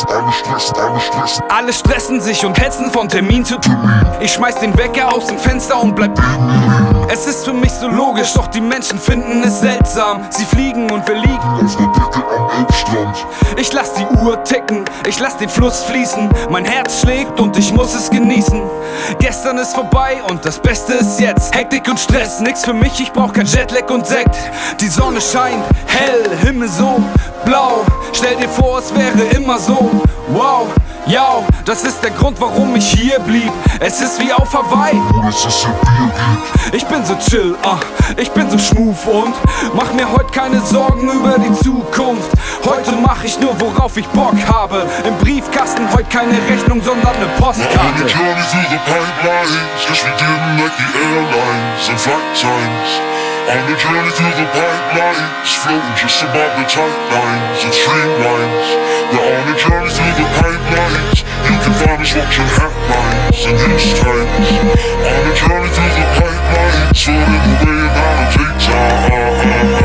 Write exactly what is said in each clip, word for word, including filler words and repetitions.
Stress, alle Stress, alle Stress. Alle stressen sich und hetzen von Termin zu Termin. Ich schmeiß den Wecker aus dem Fenster und bleib. Es ist für mich so logisch, doch die Menschen finden es seltsam. Sie fliegen und wir liegen auf der Decke am Elbstrand. Ich lass die Uhr ticken, ich lass den Fluss fließen. Mein Herz schlägt und ich muss es genießen. Gestern ist vorbei und das Beste ist jetzt. Hektik und Stress, nix für mich, ich brauch kein Jetlag und Sekt. Die Sonne scheint hell, Himmel so blau. Stell dir vor, es wäre immer so. Wow, ja, das ist der Grund, warum ich hier blieb. Es ist wie auf Hawaii. Und es ist ein Bier gibt. Ich bin so chill, ah, ich bin so schmooth und mach mir heute keine Sorgen über die Zukunft. Heute mach ich nur, worauf ich Bock habe. Im Briefkasten heute keine Rechnung, sondern eine Postkarte. On a journey through the pipelines, yes we didn't like the airlines and flight times. On a journey through the pipelines, floating just above the tight lines and streamlines. We're on a journey through the pipelines, you can find us watching headlines and news times. On a journey through the pipelines, floating away in our daytime.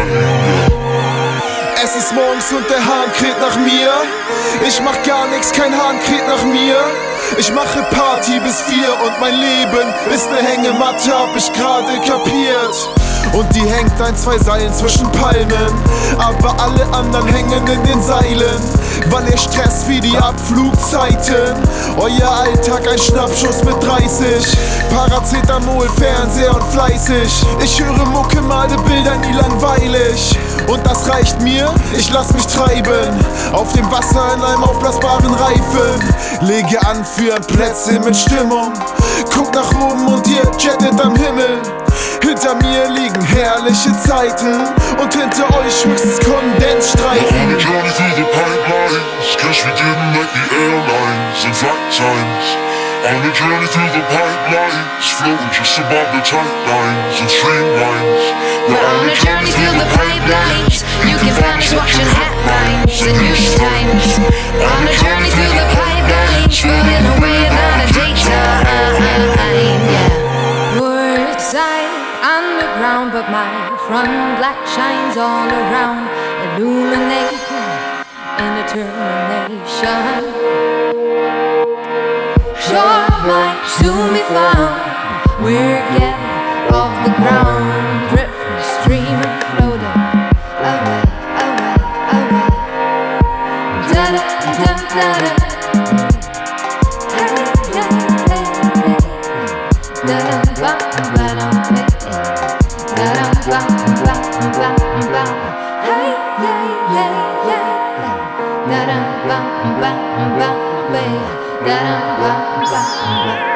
Es ist morgens und der Hahn kräht nach mir. Ich mach gar nix, kein Hahn kräht nach mir. Ich mache Party bis vier und mein Leben ist ne Hängematte, hab ich gerade kapiert. Und die hängt ein, zwei Seilen zwischen Palmen, aber alle anderen hängen in den Seilen, weil ihr Stress wie die Abflugzeiten. Euer Alltag ein Schnappschuss mit dreißig, Paracetamol, Fernseher und fleißig. Ich höre Mucke, male Bilder, nie langweilig. Und das reicht mir, ich lass mich treiben auf dem Wasser in einem aufblasbaren Reifen. Lege an für Plätze mit Stimmung, guck nach oben und ihr jettet am Himmel. Hinter mir liegen herrliche Zeiten und hinter euch höchstens Kondensstreifen. On a journey through the pipelines, guess we didn't like the airlines and flight times. On a journey through the pipelines, floating just above the tight lines and streamlines. We're on a journey through the pipelines, you can find us watching headlines and news times. On a journey through the pipelines, floating away without a daytime. Yeah. Woodside underground, but my front black shines all around, illuminating in determination. Sure might soon be found, we're getting off the ground, drifting, streaming, floating away, away, away. Da da da da da. Hey, hey, hey, hey. Da da ba ba da hey. Da da ba ba ba ba. Hey, hey, hey, hey. Da da ba ba ba ba. Da da ba ba ba.